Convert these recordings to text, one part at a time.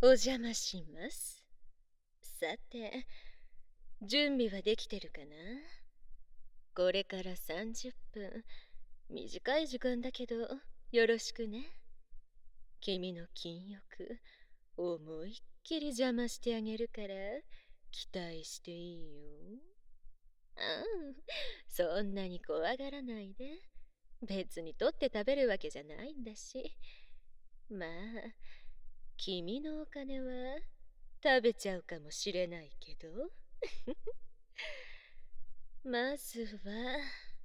お邪魔します。さて、準備はできてるかな？これから30分。短い時間だけど、よろしくね。君の禁欲、思いっきり邪魔してあげるから、期待していいよ。うん、そんなに怖がらないで。別に取って食べるわけじゃないんだし。まあ、君のお金は食べちゃうかもしれないけど。まずは、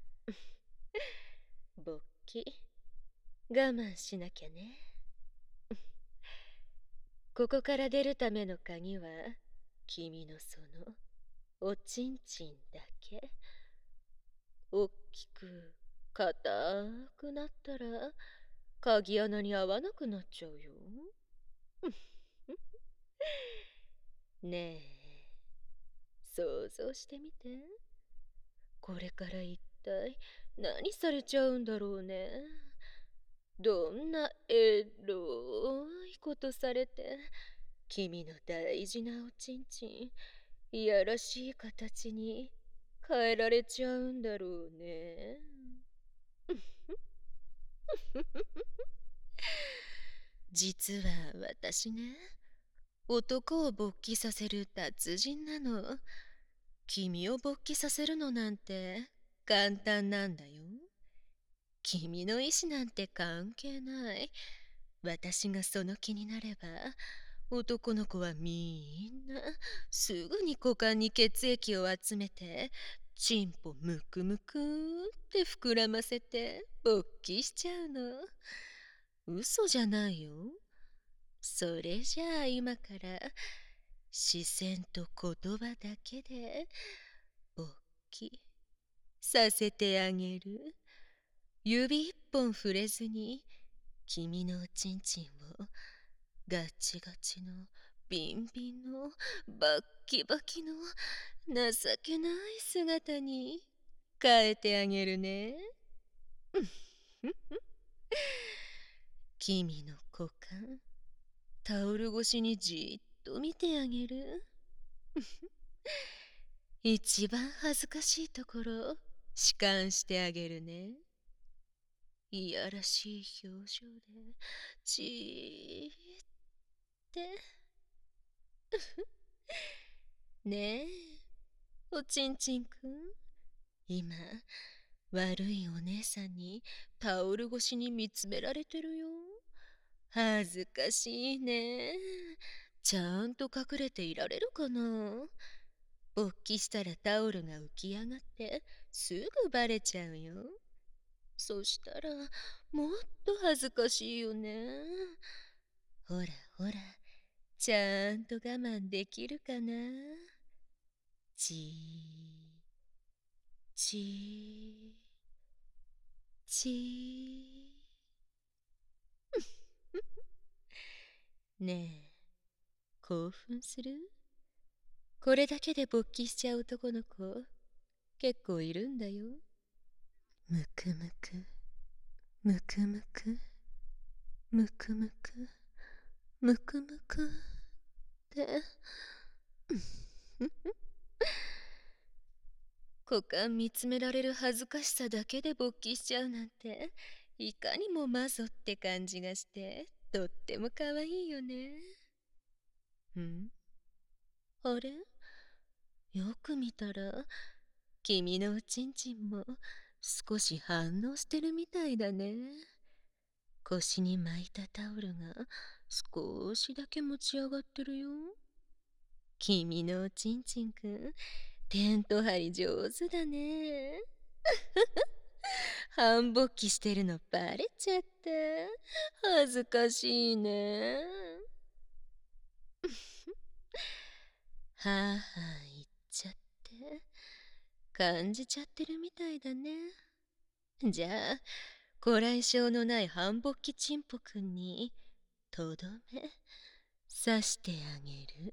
勃起、我慢しなきゃね。ここから出るための鍵は、君のその、おちんちんだけ。おっきく、硬くなったら、鍵穴に合わなくなっちゃうよ。ねえ、想像してみて。これから一体何されちゃうんだろうね。どんなエロいことされて、君の大事なおちんちん、いやらしい形に変えられちゃうんだろうね。実は私ね、男を勃起させる達人なの。君を勃起させるのなんて簡単なんだよ。君の意志なんて関係ない。私がその気になれば、男の子はみんなすぐに股間に血液を集めて、チンポムクムクって膨らませて勃起しちゃうの。嘘じゃないよ。それじゃあ今から視線と言葉だけで勃起させてあげる。指一本触れずに君のおちんちんをガチガチのビンビンのバッキバキの情けない姿に変えてあげるね。君の股間、タオル越しにじっと見てあげる。一番恥ずかしいところを弛緩してあげるね。いやらしい表情でじーってねえ、おちんちんくん。今、悪いお姉さんにタオル越しに見つめられてるよ。恥ずかしいね。ちゃんと隠れていられるかな？勃起したらタオルが浮き上がってすぐバレちゃうよ。そしたらもっと恥ずかしいよね。ほらほら、ちゃんと我慢できるかな？ちーちーちー。ねえ、興奮する？これだけで勃起しちゃう男の子結構いるんだよ。むくむくむくむくむくむくむくむくって股間見つめられる恥ずかしさだけで勃起しちゃうなんて、いかにもマゾって感じがしてとっても可愛いよね。あれ、よく見たら君のおちんちんも少し反応してるみたいだね。腰に巻いたタオルが少しだけ持ち上がってるよ。君のおちんちんくん、テント張り上手だね。半勃起してるのバレちゃった。恥ずかしいね。はあはあ言っちゃって、感じちゃってるみたいだね。じゃあ、ご来性のない半勃起チンポくんにとどめ刺してあげる。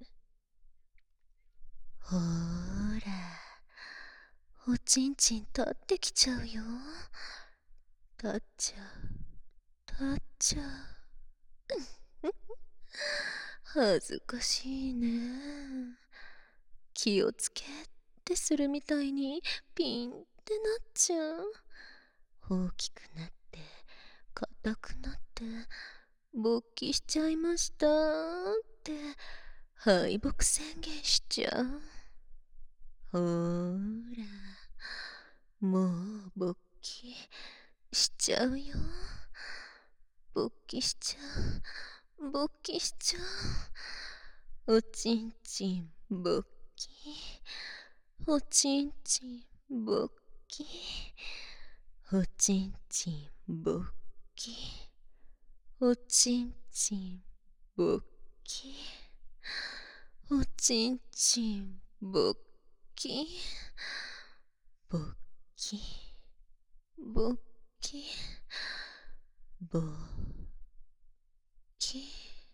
ほーら、おちんちん立ってきちゃうよ。立っちゃう、立っちゃう。 恥ずかしいね。気をつけってするみたいにピンってなっちゃう。大きくなって硬くなって勃起しちゃいましたって敗北宣言しちゃう。ほーら、もう勃起しちゃうよ。勃起しちゃう。勃起しちゃう。おちんちん勃起。おちんちん勃起。おちんちん勃起。おちんちん勃起。おちんちん勃起。勃起。勃起。勃起。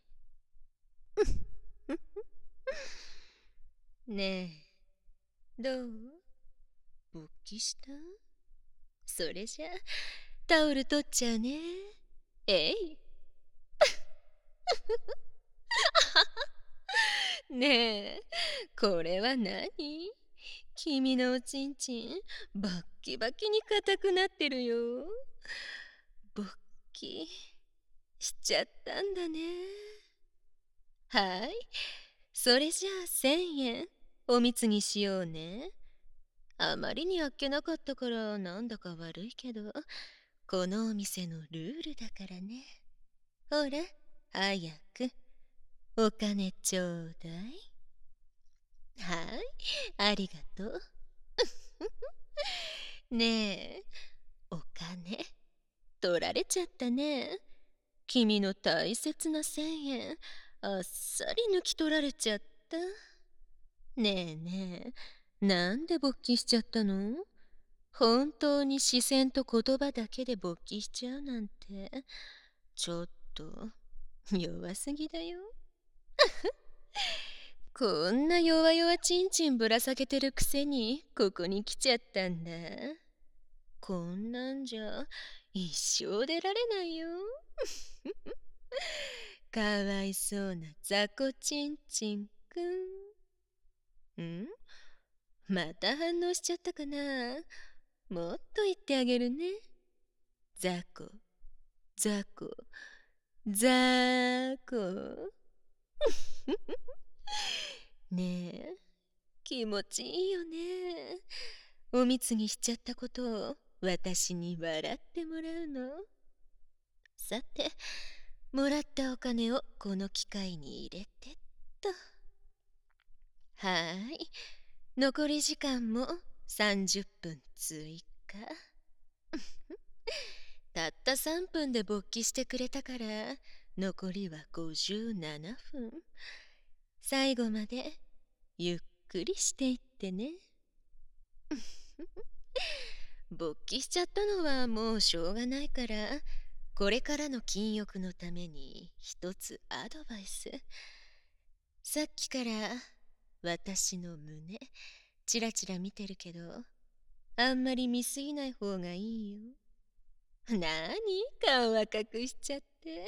ねえ、どう？勃起した？それじゃタオル取っちゃうね。えい。ねえ、これは何？君のおちんちんバッキバキに硬くなってるよ。勃起しちゃったんだね。はい、それじゃあ1000円お貢ぎしようね。あまりにあっけなかったからなんだか悪いけど、このお店のルールだからね。ほら、早くお金ちょうだい。はい、ありがとう。ねえ、お金取られちゃったね。君の大切な1000円あっさり抜き取られちゃった。ねえねえ、なんで勃起しちゃったの？本当に視線と言葉だけで勃起しちゃうなんてちょっと弱すぎだよ。こんな弱々ちんちんぶら下げてるくせにここに来ちゃったんだ。こんなんじゃ一生出られないよ。かわいそうな雑魚ちんちんくん。また反応しちゃったかな。もっと言ってあげるね。雑魚、雑魚、雑魚。ねえ、気持ちいいよね。お貢ぎしちゃったことを私に笑ってもらうの。さて、もらったお金をこの機械に入れてっと。はい。残り時間も30分追加。たった3分で勃起してくれたから残りは57分。最後までゆっくりしていってね。勃起しちゃったのはもうしょうがないから、これからの禁欲のために一つアドバイス。さっきから私の胸チラチラ見てるけど、あんまり見すぎない方がいいよ。なーに顔赤くしちゃって。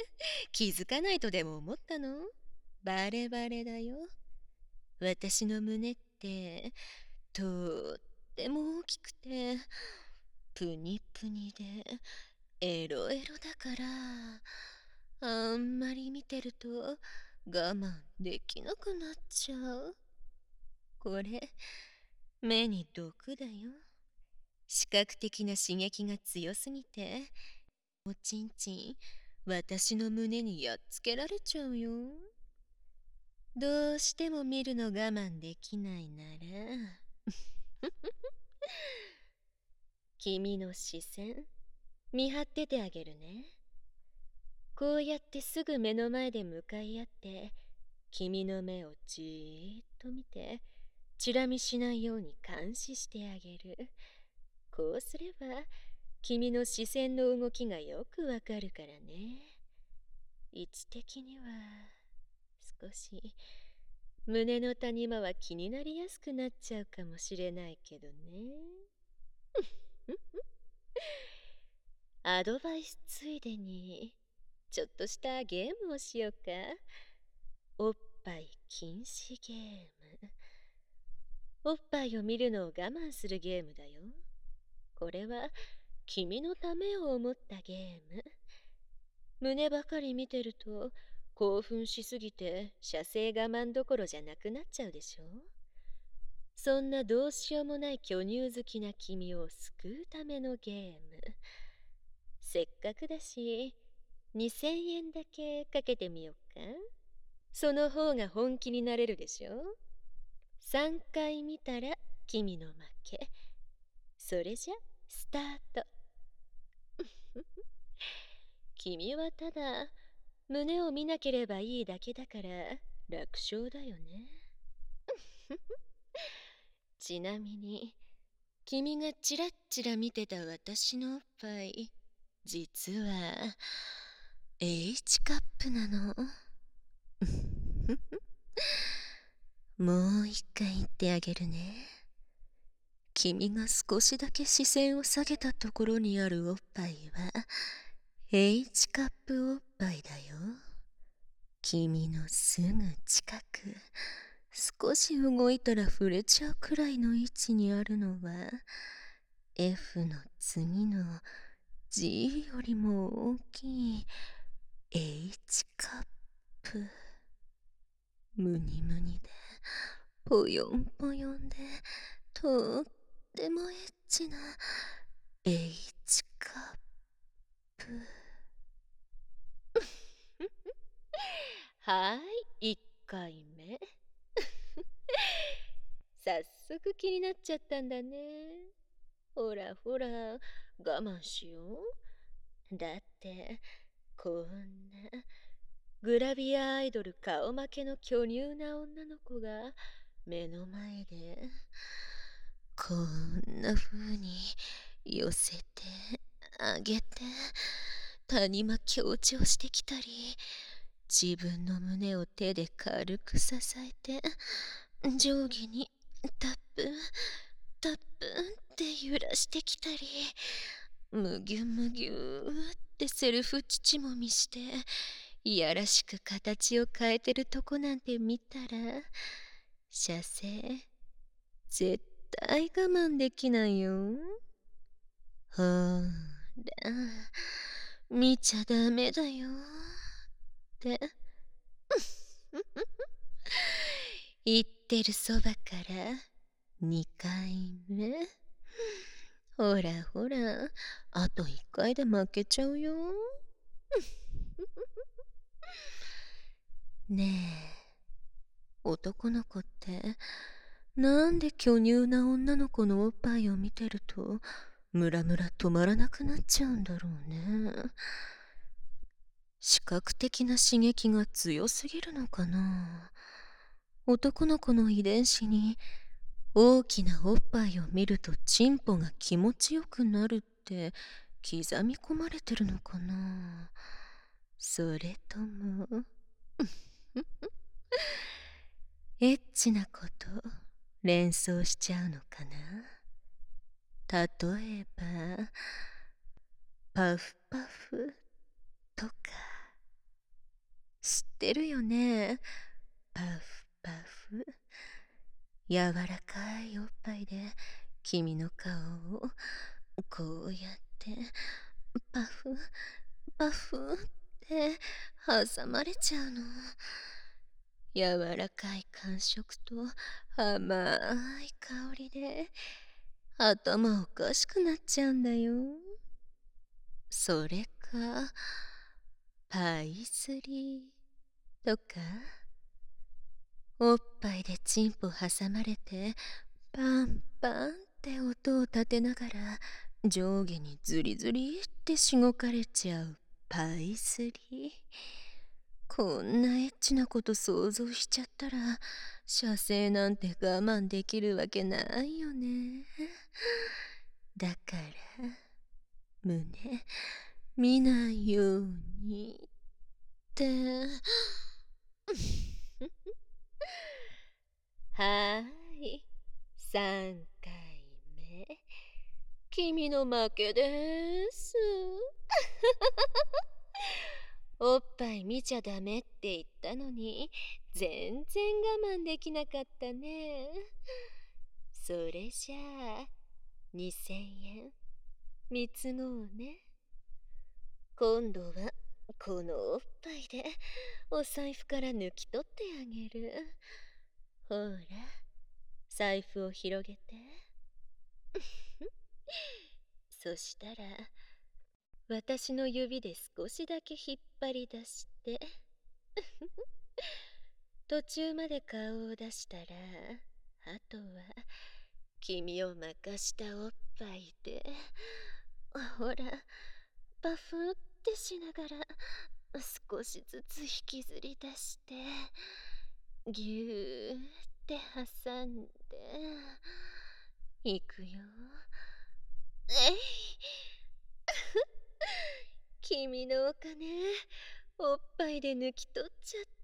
気づかないとでも思ったの？バレバレだよ。私の胸ってとっても大きくてプニプニでエロエロだから、あんまり見てると我慢できなくなっちゃう。これ目に毒だよ。視覚的な刺激が強すぎておちんちん私の胸にやっつけられちゃうよ。どうしても見るの我慢できないなら君の視線見張っててあげるね。こうやってすぐ目の前で向かい合って君の目をじーっと見てチラ見しないように監視してあげる。こうすれば君の視線の動きがよくわかるからね。位置的には少し胸の谷間は気になりやすくなっちゃうかもしれないけどね。アドバイスついでにちょっとしたゲームをしようか。おっ禁止ゲーム。おっぱいを見るのを我慢するゲームだよ。これは君のためを思ったゲーム。胸ばかり見てると興奮しすぎて射精我慢どころじゃなくなっちゃうでしょ。そんなどうしようもない巨乳好きな君を救うためのゲーム。せっかくだし2000円だけかけてみよっか。その方が本気になれるでしょ。3回見たら君の負け。それじゃスタート。君はただ胸を見なければいいだけだから楽勝だよね。ちなみに君がチラッチラ見てた私のおっぱい、実は H カップなの。もう一回言ってあげるね。君が少しだけ視線を下げたところにあるおっぱいは H カップおっぱいだよ。君のすぐ近く、少し動いたら触れちゃうくらいの位置にあるのは F の次の G よりも大きい H カップ。ムニムニでぽよんぽよんでとってもエッチな H カップ。はい、1回目。早速気になっちゃったんだね。ほらほら、我慢しよう。だってこんなグラビアアイドル顔負けの巨乳な女の子が目の前でこんな風に寄せてあげて谷間強調してきたり、自分の胸を手で軽く支えて上下にタップタップって揺らしてきたり、むぎゅむぎゅってセルフ乳もみしていやらしく形を変えてるとこなんて見たら射精絶対我慢できないよ。ほーら見ちゃダメだよって言ってるそばから2回目。ほらほら、あと1回で負けちゃうよ。ねえ、男の子ってなんで巨乳な女の子のおっぱいを見てるとムラムラ止まらなくなっちゃうんだろうね。視覚的な刺激が強すぎるのかな。男の子の遺伝子に大きなおっぱいを見るとチンポが気持ちよくなるって刻み込まれてるのかな。それともエッチなこと連想しちゃうのかな。例えばパフパフとか。知ってるよね。パフパフ。柔らかいおっぱいで君の顔をこうやってパフパフって挟まれちゃうの。柔らかい感触と甘い香りで頭おかしくなっちゃうんだよ。それかパイスリーとか。おっぱいでチンポ挟まれてパンパンって音を立てながら上下にズリズリってしごかれちゃうパイスリー。こんなエッチなこと想像しちゃったら射精なんて我慢できるわけないよね。だから胸見ないようにってはーい、3回目。君の負けです。 おっぱい見ちゃダメって言ったのに、全然我慢できなかったね。それじゃあ、2000円、貢ごうね。今度は、このおっぱいで、お財布から抜き取ってあげる。ほら、財布を広げて。そしたら、私の指で少しだけ引っ張り出して、途中まで顔を出したら、あとは、君を任したおっぱいで、ほら、パフってしながら、少しずつ引きずり出して、ぎゅーって挟んで、いくよ。えい君のお金、おっぱいで抜き取っちゃった。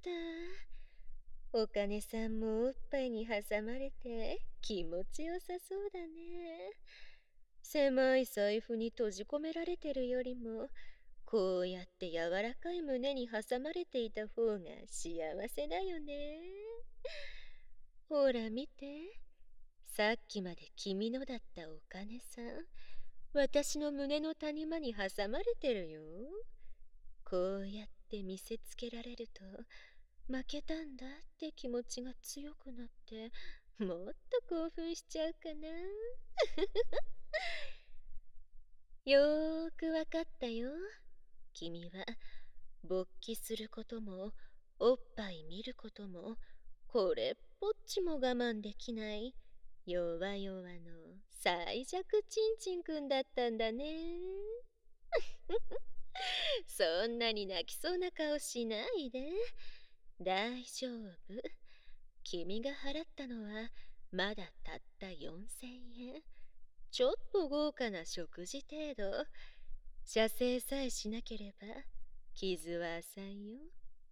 お金さんもおっぱいに挟まれて気持ちよさそうだね。狭い財布に閉じ込められてるよりも、こうやって柔らかい胸に挟まれていた方が幸せだよね。ほら見て。さっきまで君のだったお金さん、私の胸の谷間に挟まれてるよ。こうやって見せつけられると、負けたんだって気持ちが強くなって、もっと興奮しちゃうかな。よーくわかったよ。君は、勃起することも、おっぱい見ることも、これっぽっちも我慢できない、弱々の最弱チンチンくんだったんだね。そんなに泣きそうな顔しないで。大丈夫。君が払ったのはまだたった4000円。ちょっと豪華な食事程度。射精さえしなければ傷は浅いよ。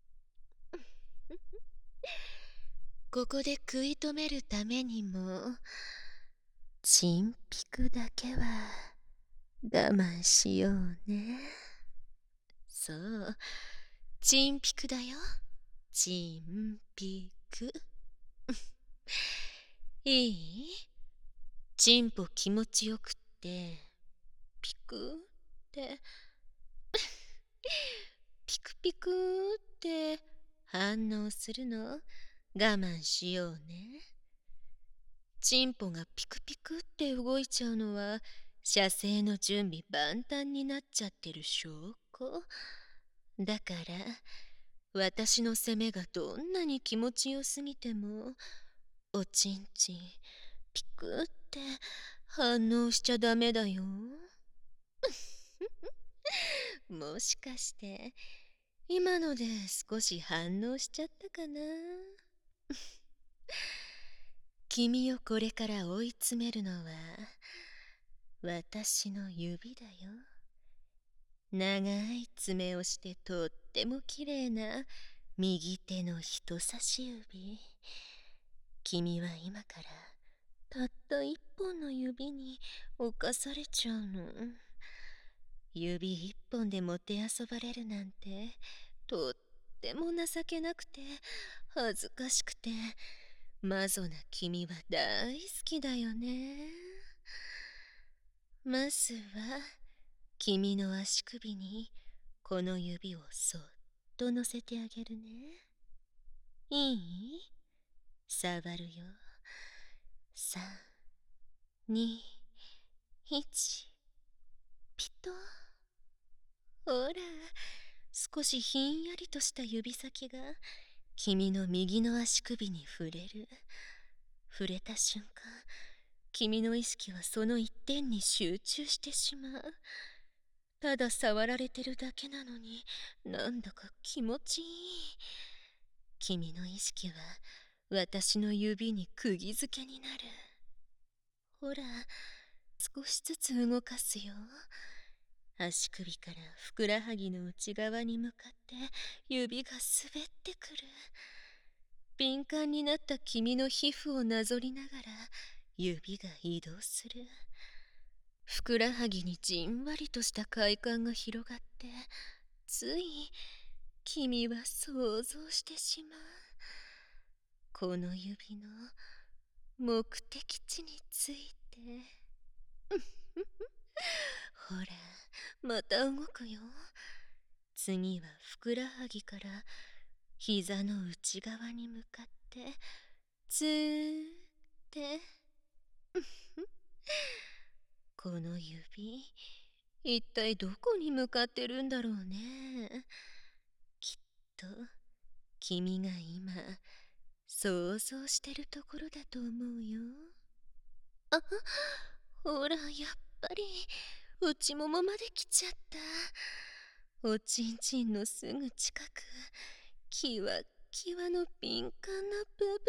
ここで食い止めるためにも、チンピクだけは我慢しようね。そう、チンピクだよ。チンピク。いい？チンポ気持ちよくって、ピクってピクピクって反応するの我慢しようね。チンポがピクピクって動いちゃうのは、射精の準備万端になっちゃってる証拠。だから、私の攻めがどんなに気持ちよすぎても、おちんちん、ピクって反応しちゃダメだよ。もしかして、今ので少し反応しちゃったかな。君をこれから追い詰めるのは、私の指だよ。長い爪をしてとってもきれいな右手の人差し指。君は今からたった一本の指に侵されちゃうの。指一本でもてあそばれるなんてとっても情けなくて恥ずかしくて、マゾな君は大好きだよね。まずは君の足首にこの指をそっと乗せてあげるね。いい？触るよ。3、2、1、ピト。ほら、少しひんやりとした指先が君の右の足首に触れる。触れた瞬間、君の意識はその一点に集中してしまう。ただ触られてるだけなのに、なんだか気持ちいい。君の意識は私の指に釘付けになる。ほら、少しずつ動かすよ。足首からふくらはぎの内側に向かって指が滑ってくる。敏感になった君の皮膚をなぞりながら指が移動する。ふくらはぎにじんわりとした快感が広がって、つい君は想像してしまう。この指の目的地について。ほら、また動くよ。次はふくらはぎから膝の内側に向かってずーってこの指、一体どこに向かってるんだろうね。きっと君が今想像してるところだと思うよ。あ、ほら、やっぱり内ももまで来ちゃった。おちんちんのすぐ近く、キワッキワの敏感な部分。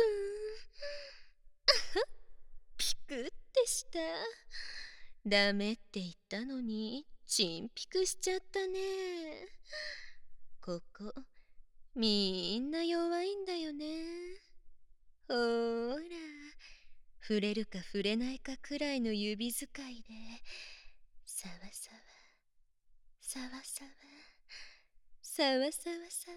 ピクってした。ダメって言ったのにチンピクしちゃったね。ここみんな弱いんだよね。ほーら、触れるか触れないかくらいの指使いでさわさわさわさわさわさわさわ。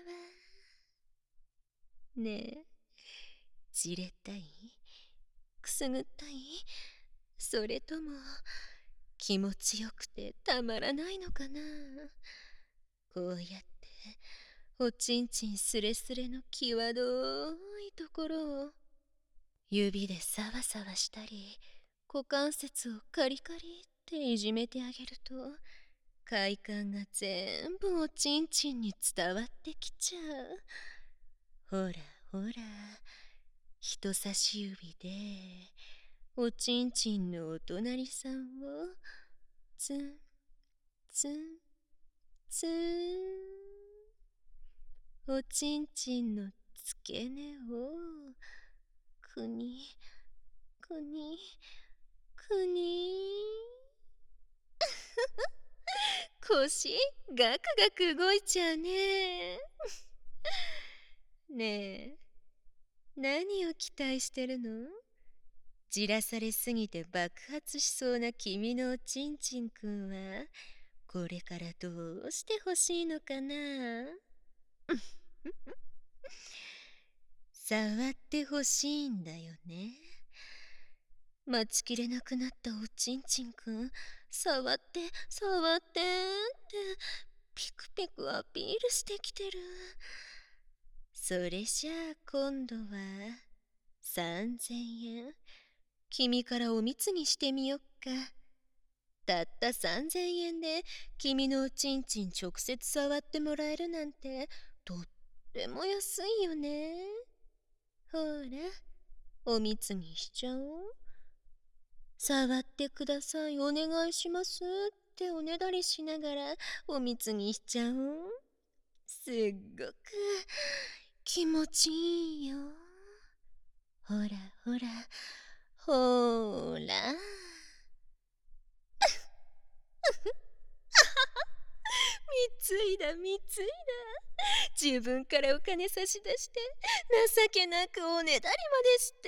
ねえ、じれったい、くすぐったい、それとも気持ちよくてたまらないのかな。こうやっておちんちんすれすれの際どいところを指でさわさわしたり、股関節をカリカリっていじめてあげると、快感が全部おちんちんに伝わってきちゃう。ほらほら、人差し指でおちんちんのお隣さんをツンツンツン、おちんちんの付け根をくにくにくに腰ガクガク動いちゃうね。ねえ、何を期待してるの？じらされすぎて爆発しそうな君のおちんちんくんはこれからどうしてほしいのかな。触ってほしいんだよね。待ちきれなくなったおちんちんくん、触って触ってってピクピクアピールしてきてる。それじゃあ今度は3000円君からお貢ぎしてみよっか。たった3000円で君のおちんちん直接触ってもらえるなんてとっても安いよね。ほら、お貢ぎしちゃおう。触ってください、お願いしますっておねだりしながらお貢ぎしちゃおう。すっごく気持ちいいよ。ほらほらほーら。貢いだ貢いだ。自分からお金差し出して情けなくおねだりまでして。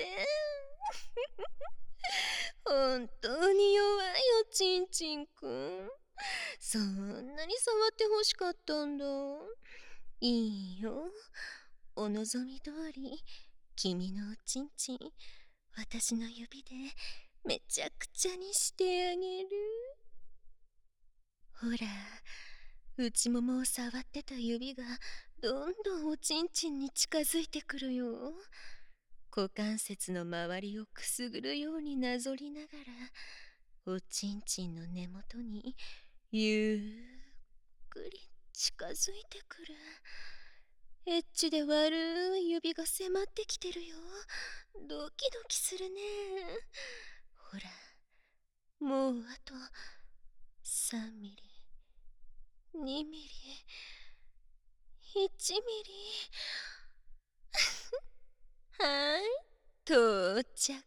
本当に弱いおちんちんくん。そんなに触ってほしかったんだ。いいよ。お望み通り、君のおちんちん、私の指でめちゃくちゃにしてあげる。ほら、内ももを触ってた指がどんどんおちんちんに近づいてくるよ。股関節の周りをくすぐるようになぞりながら、おちんちんの根元にゆっくり近づいてくる。エッチで悪い指が迫ってきてるよ。ドキドキするね。ほら、もうあと3ミリ、2ミリ、1ミリ。はい、到着。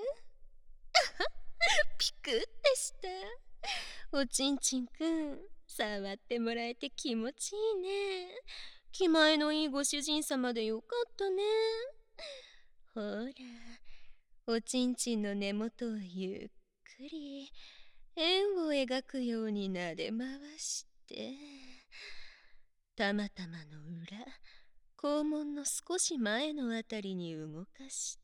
ピクってした。おちんちんくん、触ってもらえて気持ちいいね。気前のいいご主人様でよかったね。ほら、おちんちんの根元をゆっくり円を描くようになで回して。 たまたまの裏、肛門の少し前のあたりに動かして、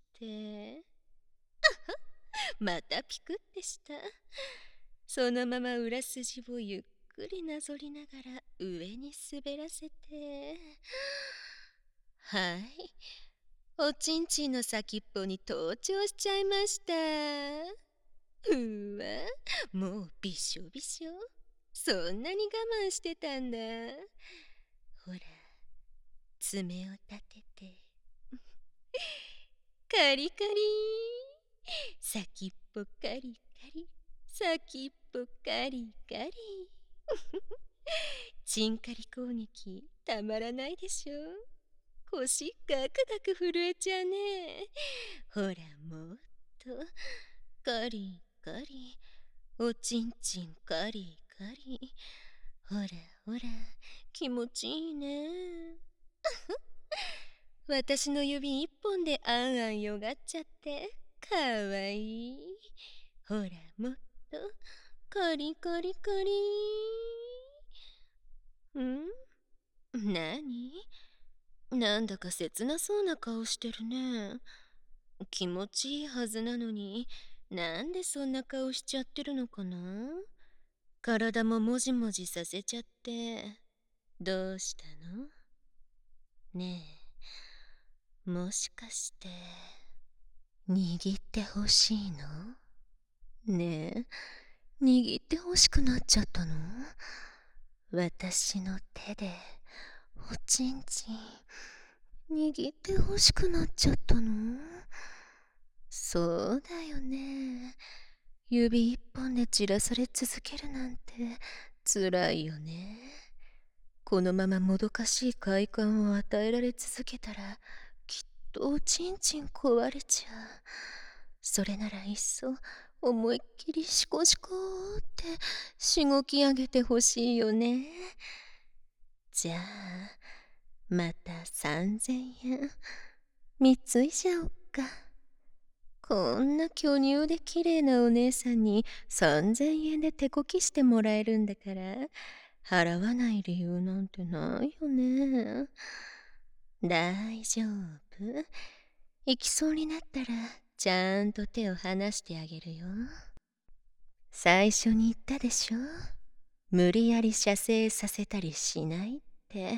またピクってした。そのまま裏筋をゆっくりなぞりながら上に滑らせて、はい、おちんちんの先っぽに登頂しちゃいました。うわ、もうびしょびしょ。そんなに我慢してたんだ。ほら、爪を立てて。カリカリ先っぽカリカリ、先っぽカリカリ。チンカリ攻撃たまらないでしょ。腰ガクガク震えちゃうね。ほらもっとカリカリ、おちんちんカリカリ。ほらほら気持ちいいね。私の指一本であんあんよがっちゃってかわいい。ほらもっとカリカリカリ。なに？なんだか切なそうな顔してるね。気持ちいいはずなのに、なんでそんな顔しちゃってるのかな？体ももじもじさせちゃって。どうしたの？ねえ、もしかして、握ってほしいの？ねえ、握ってほしくなっちゃったの？私の手で、おちんちん、握ってほしくなっちゃったの？そうだよね。指一本で散らされ続けるなんて辛いよね。このままもどかしい快感を与えられ続けたら、きっとおちんちん壊れちゃう。それならいっそ思いっきりシコシコってしごき上げてほしいよね。じゃあまた3000円貢いじゃおっか。こんな巨乳で綺麗なお姉さんに3000円で手こきしてもらえるんだから、払わない理由なんてないよね。大丈夫。行きそうになったら、ちゃんと手を離してあげるよ。最初に言ったでしょ。無理やり射精させたりしないって。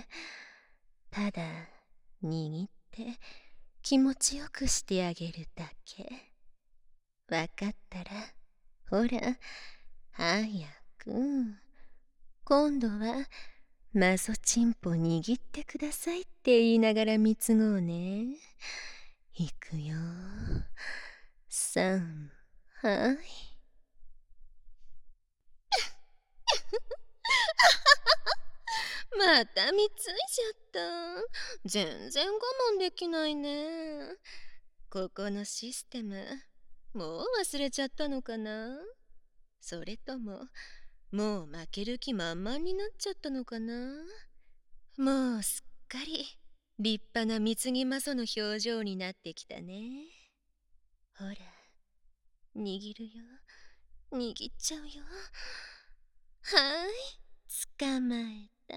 ただ、握って気持ちよくしてあげるだけ。わかったら、ほら、早く。今度は、マゾチンポ握ってくださいって言いながら貢ごうね。いくよ。3、はい。また貢いじゃった。全然我慢できないね。ここのシステム、もう忘れちゃったのかな？それとも、もう負ける気満々になっちゃったのかな？もうすっかり立派な貢ぎまその表情になってきたね。ほら、握るよ。握っちゃうよ。はい、捕まえた。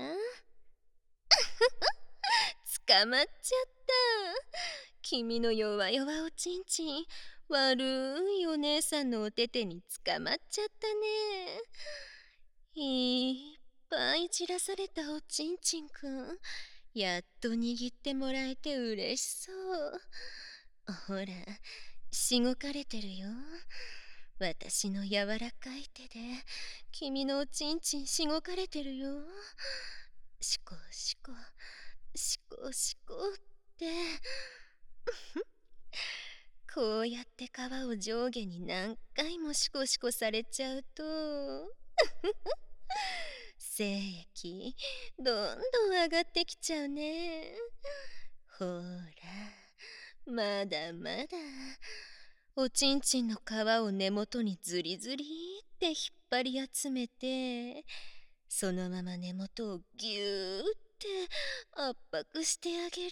捕まっちゃった。君の弱々おちんちん、悪いお姉さんのお手手に捕まっちゃったね。いっぱい散らされたおちんちんくん、やっと握ってもらえて嬉しそう。ほら、しごかれてるよ。私の柔らかい手で君のおちんちんしごかれてるよ。しこしこしこしこって。こうやって皮を上下に何回もシコシコされちゃうと精液どんどん上がってきちゃうね。ほら、まだまだおちんちんの皮を根元にズリズリって引っ張り集めて、そのまま根元をぎゅーって圧迫してあげる。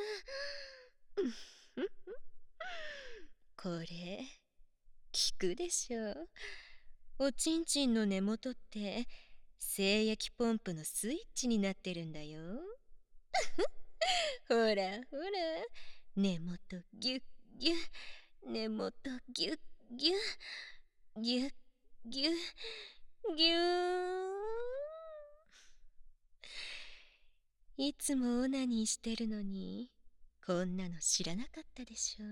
これ効くでしょ。おちんちんの根元って精液ポンプのスイッチになってるんだよ。ほらほら、根元ギュッギュッ、根元ギュッギュッ、ギュッギュッ、ギュー。いつもオナニーしてるのに、こんなの知らなかったでしょ。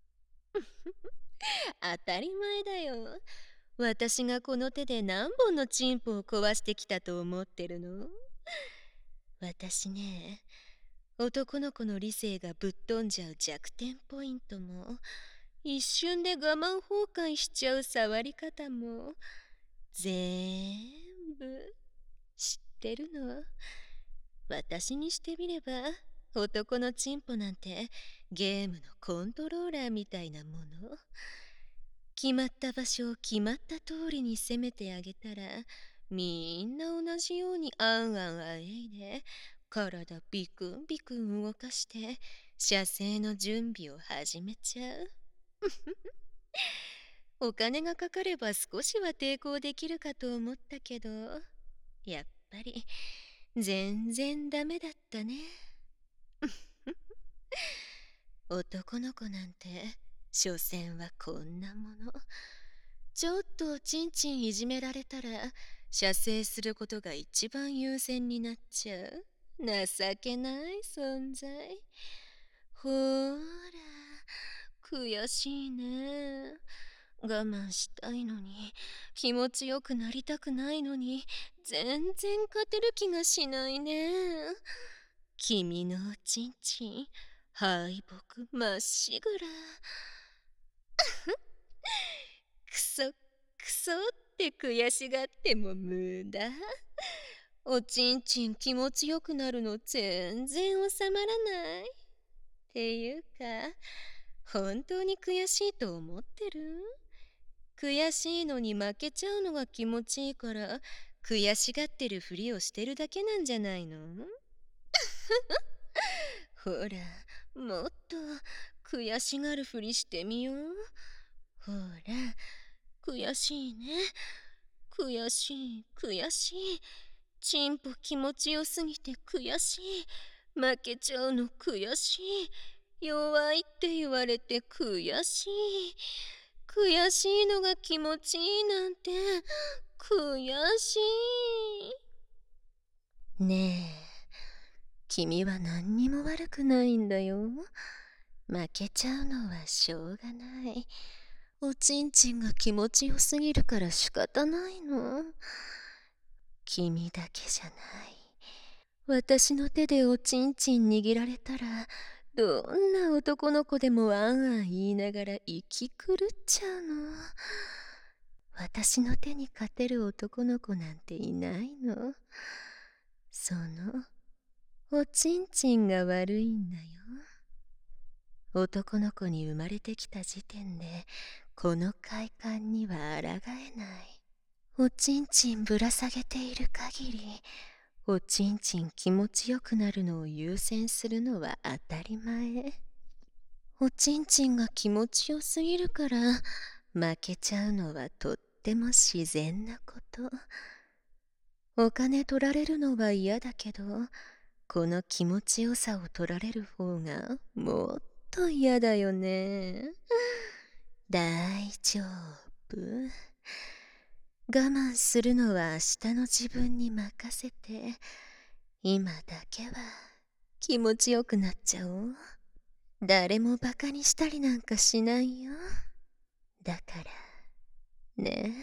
当たり前だよ。私がこの手で何本のチンポを壊してきたと思ってるの？私ね、男の子の理性がぶっ飛んじゃう弱点ポイントも、一瞬で我慢崩壊しちゃう触り方も、全部知ってるの。私にしてみれば、男のチンポなんてゲームのコントローラーみたいなもの。決まった場所を決まった通りに攻めてあげたら、みんな同じようにあんあんあえいで、体ビクンビクン動かして、射精の準備を始めちゃう。お金がかかれば少しは抵抗できるかと思ったけど、やっぱり全然ダメだったね。男の子なんて、所詮はこんなもの。ちょっとちんちんいじめられたら、射精することが一番優先になっちゃう。情けない存在。ほーら、悔しいね。我慢したいのに、気持ちよくなりたくないのに、全然勝てる気がしないね。君のおちんちん、敗北まっしぐら。くそ、くそって悔しがっても無駄。おちんちん気持ちよくなるの全然収まらない。っていうか、本当に悔しいと思ってる？悔しいのに負けちゃうのが気持ちいいから、悔しがってるふりをしてるだけなんじゃないの？ほら、もっと悔しがるふりしてみよう。ほら、悔しいね。悔しい、悔しい。チンポ気持ちよすぎて悔しい。負けちゃうの悔しい。弱いって言われて悔しい。悔しいのが気持ちいいなんて悔しい。ねえ、君は何にも悪くないんだよ。負けちゃうのはしょうがない。おちんちんが気持ちよすぎるから仕方ないの。君だけじゃない。私の手でおちんちん握られたら、どんな男の子でもあんあん言いながら生き狂っちゃうの。私の手に勝てる男の子なんていないの。その、おちんちんが悪いんだよ。男の子に生まれてきた時点で、この快感には抗えない。おちんちんぶら下げている限り、おちんちん気持ちよくなるのを優先するのは当たり前。おちんちんが気持ちよすぎるから負けちゃうのはとっても自然なこと。お金取られるのは嫌だけど、この気持ちよさを取られる方がもっと嫌だよね。大丈夫。我慢するのは明日の自分に任せて、今だけは気持ちよくなっちゃおう。誰もバカにしたりなんかしないよ。だからね、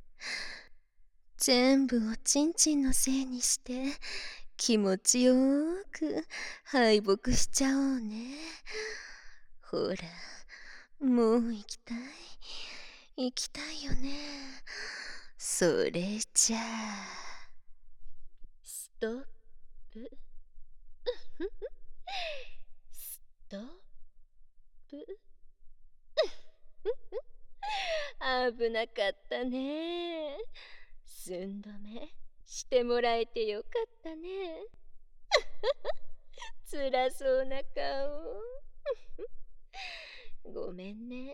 全部おちんちんのせいにして気持ちよーく敗北しちゃおうね。ほら、もう行きたい。行きたいよね。それじゃあ、ストップ。ストップ。危なかったね。寸止めしてもらえてよかったね。辛そうな顔。ごめんね。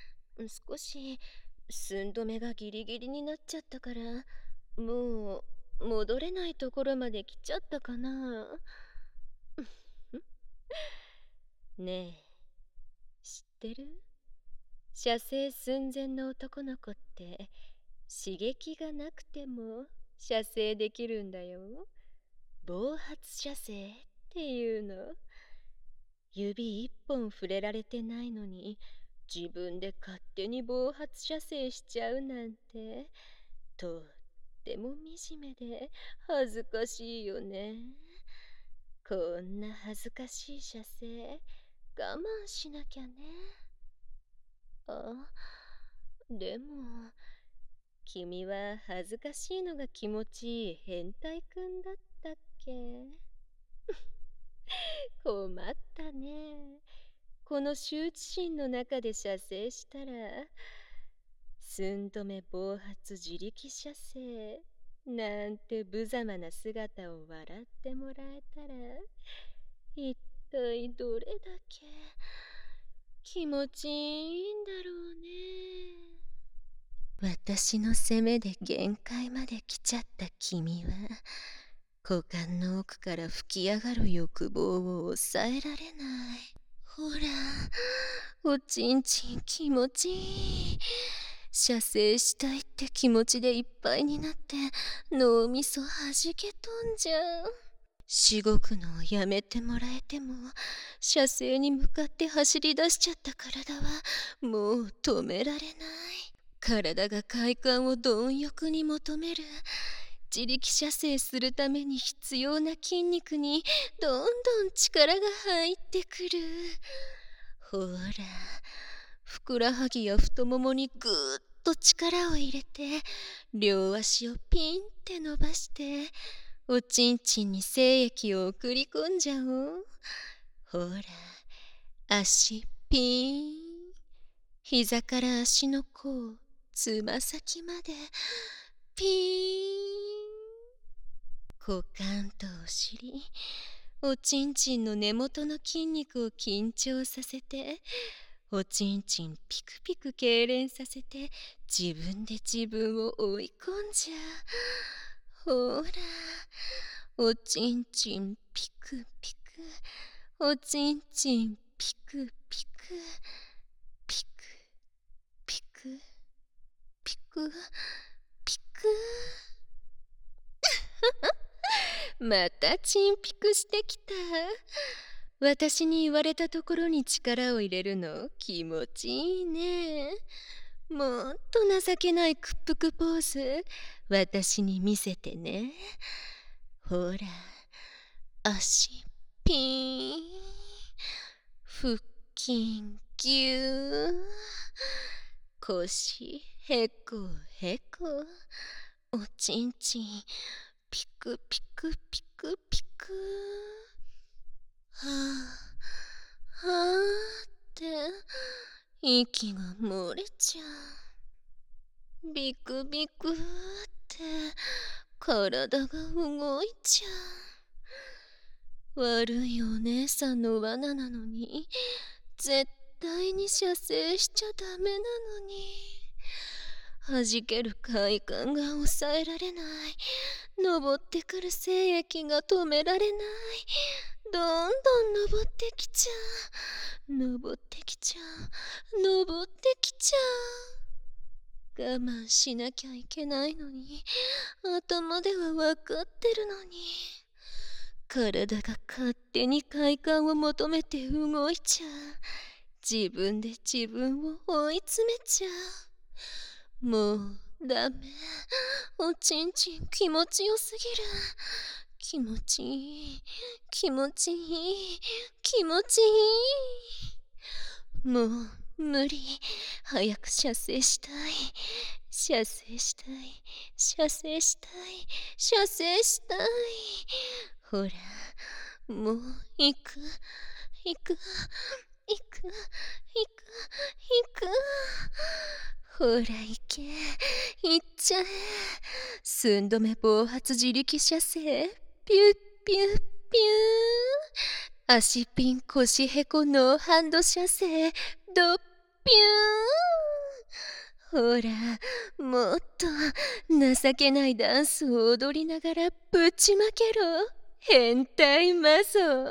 少し寸止めがギリギリになっちゃったから、もう戻れないところまで来ちゃったかな。ねえ、知ってる？射精寸前の男の子って刺激がなくても射精できるんだよ。暴発射精っていうの。指一本触れられてないのに自分で勝手に暴発射精しちゃうなんて、とっても惨めで恥ずかしいよね。こんな恥ずかしい射精我慢しなきゃね。あ、でも君は恥ずかしいのが気持ちいい変態くんだったっけ？困ったね。この羞恥心の中で射精したら、寸止め暴発自力射精なんて無様な姿を笑ってもらえたら、一体どれだけ気持ちいいんだろうね。私の責めで限界まで来ちゃった君は、股間の奥から吹き上がる欲望を抑えられない。ほら、おちんちん気持ちいい。射精したいって気持ちでいっぱいになって脳みそはじけ飛んじゃう。しごくのをやめてもらえても、射精に向かって走り出しちゃった体はもう止められない。体が快感を貪欲に求める。自力射精するために必要な筋肉にどんどん力が入ってくる。ほら、ふくらはぎや太ももにぐーっと力を入れて、両足をピンって伸ばしておちんちんに精液を送り込んじゃおう。ほら、足ピーン、膝から足の甲、つま先までピーン。股間とお尻、おちんちんの根元の筋肉を緊張させて、おちんちんピクピク痙攣させて自分で自分を追い込んじゃう。ほら、おちんちんピクピク、おちんちんピクピク、ピクピクピクピク。またチンピクしてきた。私に言われたところに力を入れるの気持ちいいね。もっと情けない屈服ポーズ私に見せてね。ほら、足ピーン、腹筋ギュー、腰へこへこ、おちんちんピクピクピクピク。はあはあって息が漏れちゃう。ビクビクって体が動いちゃう。悪いお姉さんの罠なのに絶対に射精しちゃダメなのに。弾ける快感が抑えられない。登ってくる精液が止められない。どんどん登ってきちゃう。登ってきちゃう。登ってきちゃう。我慢しなきゃいけないのに、頭ではわかってるのに。体が勝手に快感を求めて動いちゃう。自分で自分を追い詰めちゃう。もうダメ。おちんちん気持ちよすぎる。気持ちいい。気持ちいい。気持ちいい。もう無理。早く射精したい。射精したい。射精したい。射精したい。ほら、もう行く。行く。行く。行く。行く。ほら行け。行っちゃえ。寸止め暴発自力射精。ピュッピュッピュー。足ピン腰へこノーハンド射精。ドッピューン。 ほら、もっと情けないダンスを踊りながらぶちまけろ、変態マゾ。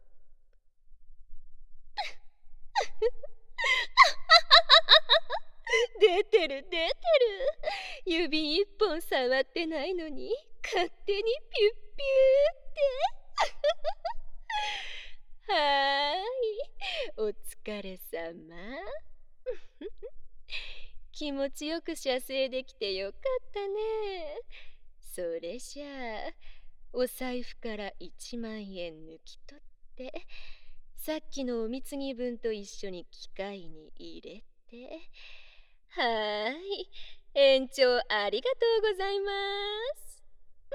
出てる出てる。指一本触ってないのに勝手にピュッピューって。はーい、お疲れ様。気持ちよく射精できてよかったね。それじゃあお財布から1万円抜き取ってさっきのお貢ぎ分と一緒に機械に入れて。はーい、延長ありがとうございます。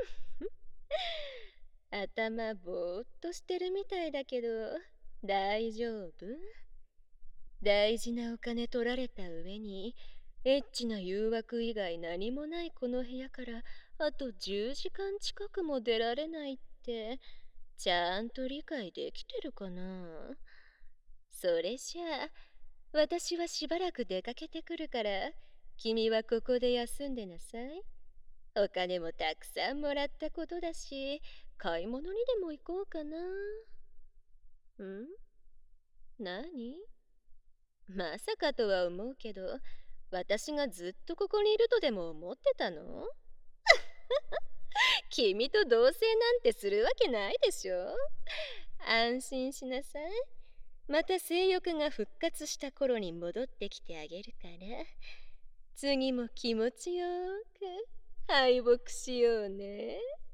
頭ぼーっとしてるみたいだけど大丈夫？大事なお金取られた上にエッチな誘惑以外何もないこの部屋からあと10時間近くも出られないってちゃんと理解できてるかな？それじゃあ私はしばらく出かけてくるから君はここで休んでなさい。お金もたくさんもらったことだし買い物にでも行こうかな。ん？何？まさかとは思うけど私がずっとここにいるとでも思ってたの？君と同棲なんてするわけないでしょ。安心しなさい。また性欲が復活した頃に戻ってきてあげるから次も気持ちよく敗北しようね。